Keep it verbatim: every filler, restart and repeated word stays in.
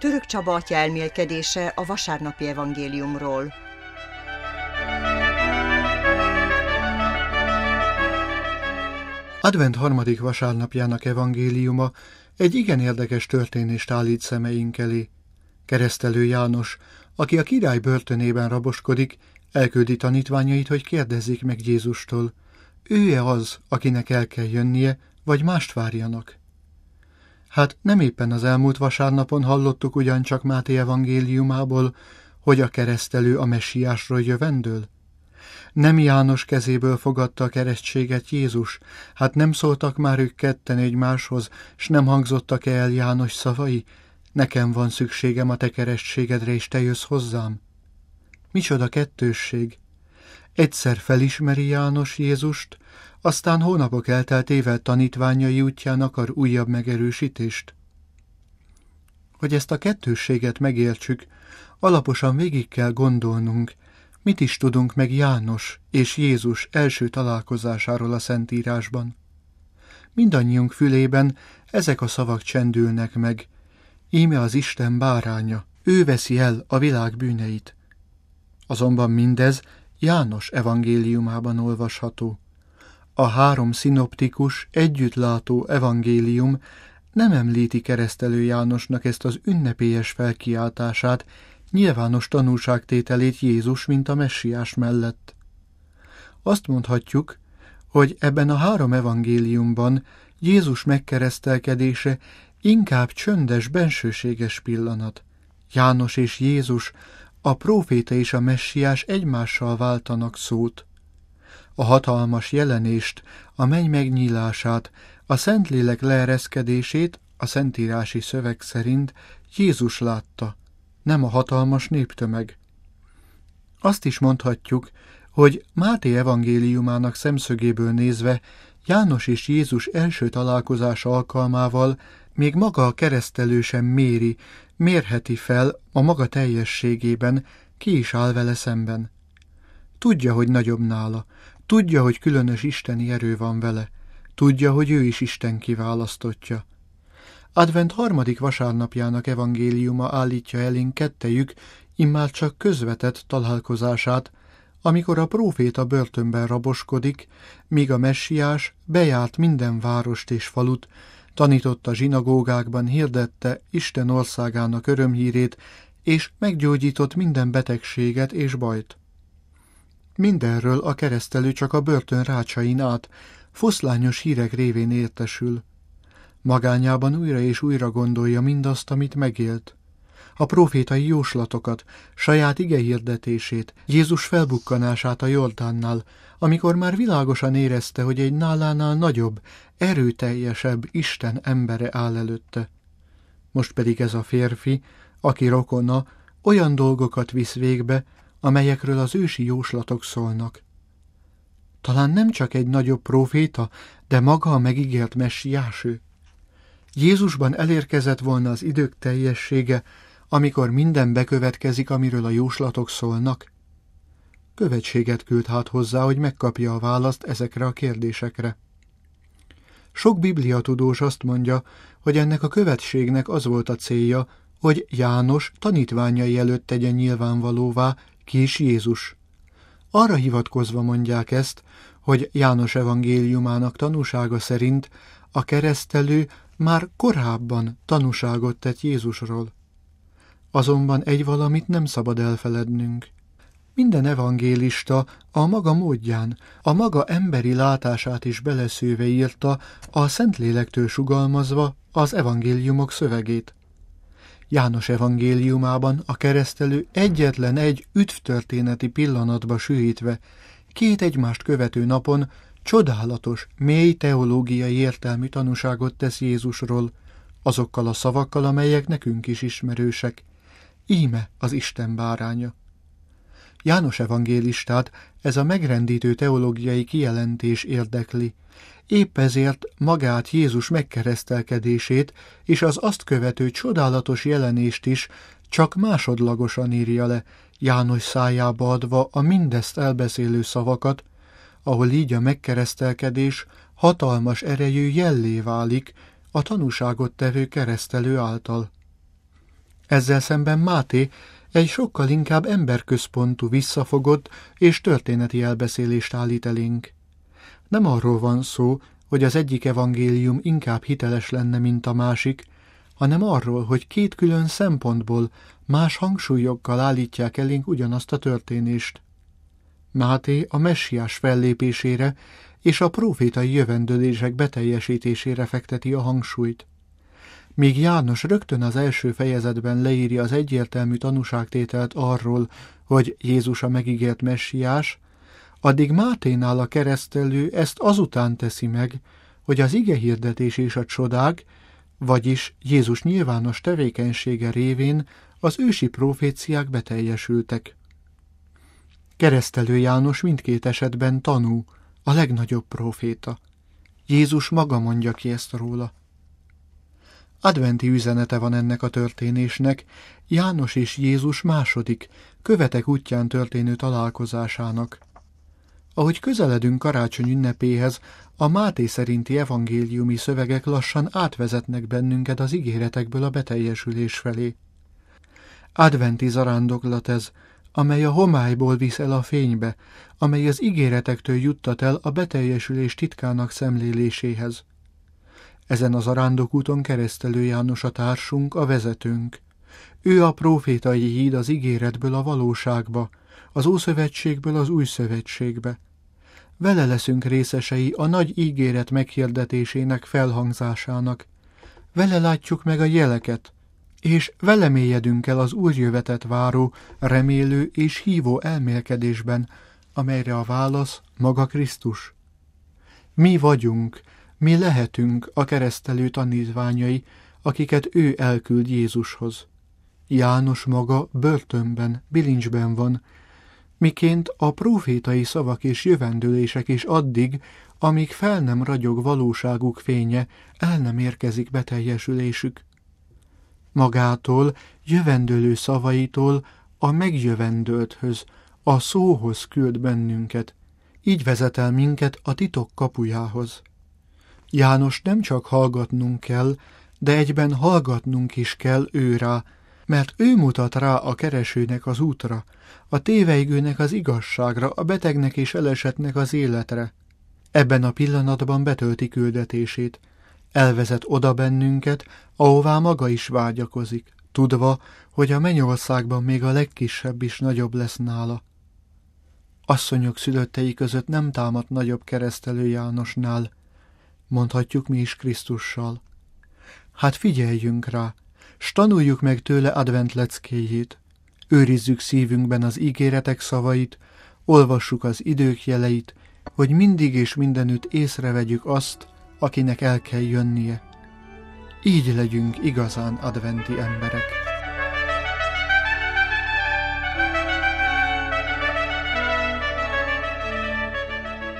Török Csaba atya elmélkedése a vasárnapi evangéliumról. Advent harmadik vasárnapjának evangéliuma egy igen érdekes történést állít szemeink elé. Keresztelő János, aki a király börtönében raboskodik, elküldi tanítványait, hogy kérdezzék meg Jézustól, ő-e az, akinek el kell jönnie, vagy mást várjanak? Hát nem éppen az elmúlt vasárnapon hallottuk ugyancsak Máté evangéliumából, hogy a keresztelő a messiásról jövendől? Nem János kezéből fogadta a keresztséget Jézus, hát nem szóltak már ők ketten egymáshoz, s nem hangzottak el János szavai, nekem van szükségem a te keresztségedre, és te jössz hozzám? Micsoda kettősség! Egyszer felismeri János Jézust, aztán hónapok elteltével tanítványai útján akar újabb megerősítést. Hogy ezt a kettősséget megértsük, alaposan végig kell gondolnunk, mit is tudunk meg János és Jézus első találkozásáról a Szentírásban. Mindannyiunk fülében ezek a szavak csendülnek meg. Íme az Isten báránya, ő veszi el a világ bűneit. Azonban mindez János evangéliumában olvasható. A három szinoptikus, együttlátó evangélium nem említi keresztelő Jánosnak ezt az ünnepélyes felkiáltását, nyilvános tanúságtételét Jézus, mint a messiás mellett. Azt mondhatjuk, hogy ebben a három evangéliumban Jézus megkeresztelkedése inkább csöndes, bensőséges pillanat. János és Jézus, a próféta és a messiás egymással váltanak szót. A hatalmas jelenést, a menny megnyílását, a Szentlélek leereszkedését a szentírási szöveg szerint Jézus látta, nem a hatalmas néptömeg. Azt is mondhatjuk, hogy Máté evangéliumának szemszögéből nézve János és Jézus első találkozása alkalmával még maga a keresztelő sem méri, mérheti fel a maga teljességében, ki is áll vele szemben. Tudja, hogy nagyobb nála, tudja, hogy különös isteni erő van vele, tudja, hogy ő is Isten kiválasztottja. Advent harmadik vasárnapjának evangéliuma állítja elénk kettejük immár csak közvetett találkozását, amikor a próféta börtönben raboskodik, míg a messiás bejárt minden várost és falut, tanította zsinagógákban, hirdette Isten országának örömhírét, és meggyógyított minden betegséget és bajt. Mindenről a keresztelő csak a börtön rácsain át, foszlányos hírek révén értesül. Magányában újra és újra gondolja mindazt, amit megélt. A prófétai jóslatokat, saját igehirdetését, Jézus felbukkanását a Jordánnál, amikor már világosan érezte, hogy egy nálánál nagyobb, erőteljesebb Isten embere áll előtte. Most pedig ez a férfi, aki rokona, olyan dolgokat visz végbe, amelyekről az ősi jóslatok szólnak. Talán nem csak egy nagyobb próféta, de maga a megígért messiás ő. Jézusban elérkezett volna az idők teljessége, amikor minden bekövetkezik, amiről a jóslatok szólnak? Követséget küld hát hozzá, hogy megkapja a választ ezekre a kérdésekre. Sok bibliatudós azt mondja, hogy ennek a követségnek az volt a célja, hogy János tanítványai előtt tegyen nyilvánvalóvá, ki is Jézus. Arra hivatkozva mondják ezt, hogy János evangéliumának tanúsága szerint a keresztelő már korábban tanúságot tett Jézusról. Azonban egy valamit nem szabad elfelednünk. Minden evangélista a maga módján, a maga emberi látását is beleszőve írta, a Szentlélektől sugalmazva az evangéliumok szövegét. János evangéliumában a keresztelő egyetlen egy üdvtörténeti pillanatba sűrítve, két egymást követő napon csodálatos, mély teológiai értelmű tanúságot tesz Jézusról, azokkal a szavakkal, amelyek nekünk is ismerősek. Íme az Isten báránya. János evangélistát ez a megrendítő teológiai kijelentés érdekli. Épp ezért magát Jézus megkeresztelkedését és az azt követő csodálatos jelenést is csak másodlagosan írja le, János szájába adva a mindezt elbeszélő szavakat, ahol így a megkeresztelkedés hatalmas erejű jellé válik a tanúságot tevő keresztelő által. Ezzel szemben Máté egy sokkal inkább emberközpontú, visszafogott és történeti elbeszélést állít elénk. Nem arról van szó, hogy az egyik evangélium inkább hiteles lenne, mint a másik, hanem arról, hogy két külön szempontból, más hangsúlyokkal állítják elénk ugyanazt a történést. Máté a messiás fellépésére és a prófétai jövendőlések beteljesítésére fekteti a hangsúlyt. Míg János rögtön az első fejezetben leírja az egyértelmű tanúságtételt arról, hogy Jézus a megígért messiás, addig Máténál a keresztelő ezt azután teszi meg, hogy az igehirdetés és a csodák, vagyis Jézus nyilvános tevékenysége révén az ősi proféciák beteljesültek. Keresztelő János mindkét esetben tanú, a legnagyobb próféta. Jézus maga mondja ki ezt róla. Adventi üzenete van ennek a történésnek, János és Jézus második, követek útján történő találkozásának. Ahogy közeledünk karácsony ünnepéhez, a Máté szerinti evangéliumi szövegek lassan átvezetnek bennünket az ígéretekből a beteljesülés felé. Adventi zarándoklat ez, amely a homályból visz el a fénybe, amely az ígéretektől juttat el a beteljesülés titkának szemléléséhez. Ezen a zarándokúton Keresztelő János a társunk, a vezetőnk. Ő a prófétai híd az ígéretből a valóságba, az Ószövetségből az Új Szövetségbe. Vele leszünk részesei a nagy ígéret meghirdetésének felhangzásának. Vele látjuk meg a jeleket, és vele mélyedünk el az úrjövetet váró, remélő és hívó elmélkedésben, amelyre a válasz maga Krisztus. Mi vagyunk, mi lehetünk a keresztelő tanítványai, akiket ő elküld Jézushoz. János maga börtönben, bilincsben van, miként a prófétai szavak és jövendőlések is addig, amíg fel nem ragyog valóságuk fénye, el nem érkezik beteljesülésük. Magától, jövendőlő szavaitól a megjövendölthöz, a szóhoz küld bennünket, így vezet el minket a titok kapujához. János nem csak hallgatnunk kell, de egyben hallgatnunk is kell őrá, mert ő mutat rá a keresőnek az útra, a téveigőnek az igazságra, a betegnek és elesettnek az életre. Ebben a pillanatban betölti küldetését, elvezet oda bennünket, ahová maga is vágyakozik, tudva, hogy a mennyországban még a legkisebb is nagyobb lesz nála. Asszonyok szülöttei között nem támadt nagyobb Keresztelő Jánosnál, mondhatjuk mi is Krisztussal. Hát figyeljünk rá, s tanuljuk meg tőle advent leckéjét, őrizzük szívünkben az ígéretek szavait, olvassuk az idők jeleit, hogy mindig és mindenütt észrevegyük azt, akinek el kell jönnie. Így legyünk igazán adventi emberek.